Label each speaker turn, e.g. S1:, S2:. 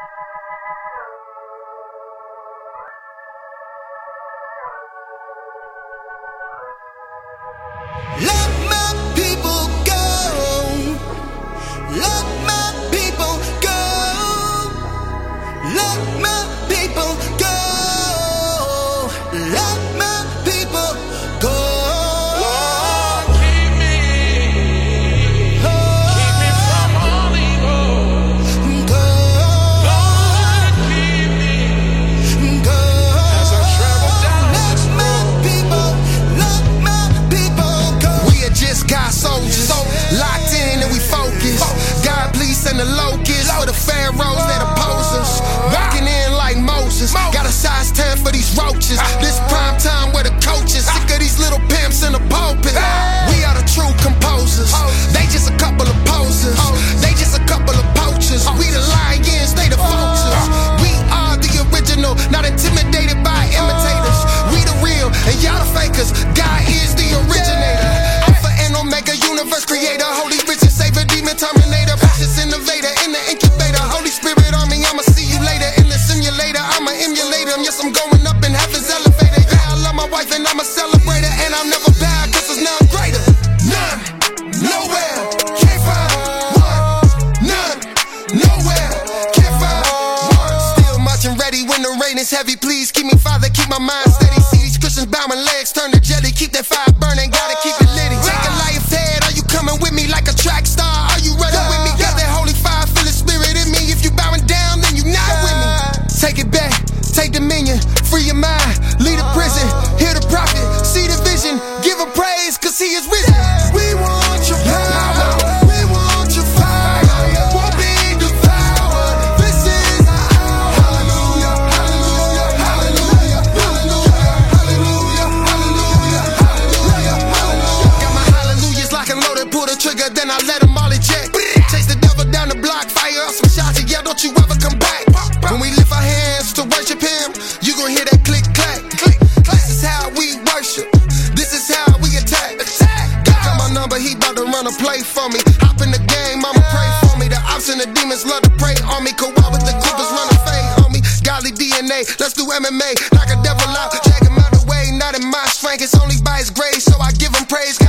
S1: Let my people go. Let my people go. Let my people go. Let my people go.
S2: Lord, keep me from all evil. Lord, keep me as I travel down this road.
S1: Let my people go. We are just God soldiers, locked in and we focus. God, please send the locusts for the pharaohs that oppose us. Walking in like Moses, got a size 10 for these roaches. This prime time where the coaches, sick of these little pimps in the pulpit. We are the true composers, they just a couple of posers. They just a couple of poachers. We the lions, they the vultures. We are the original, not intimidated by imitators. We the real, and y'all the fakers. God is the originator, Alpha and Omega, universe creator, holy, rich and savior, demon terminator, precious innovator, in the incubator, Holy Spirit on me. I'ma see you later in the simulator. I'ma emulate him. Yes, I'm going up in heaven's elevator. Yeah, I love my wife and I'm a celebrator, and I'll never bow, cause there's none greater. None, nowhere, can't find one. None, nowhere, can't find one. Still marching ready when the rain is heavy. Please keep me, Father, keep my mind steady. See these Christians bowing, legs turn to jelly. Keep that fire burning, gotta keep it litty. Take a life head, are you coming with me like a track star? Are you running with me? Got that holy fire, feel the spirit in me. If you bowing down, then you not with me. Take it back, take dominion, free your mind, lead a prison, hear the prophet, see the vision, give him praise, cause he is risen. We want your power, we want your fire, won't be devoured. This is hallelujah, hallelujah, hallelujah, hallelujah, hallelujah, hallelujah, hallelujah. Got my hallelujahs lock and loaded, pull the trigger, then I let them all eject. Chase the devil down the block, fire up some shots, and yeah, don't you ever come back. When we lift our hands to worship him, you gon' hear that click, clack, click. This is how we worship, this is how we attack. God got my number, he bout to run a play for me. Hop in the game, I'ma pray for me. The ops and the demons love to pray on me. Co-op with the groupers, run a fade on me. Godly DNA, let's do MMA. Knock a devil out, drag him out the way. Not in my strength, it's only by his grace, so I give him praise.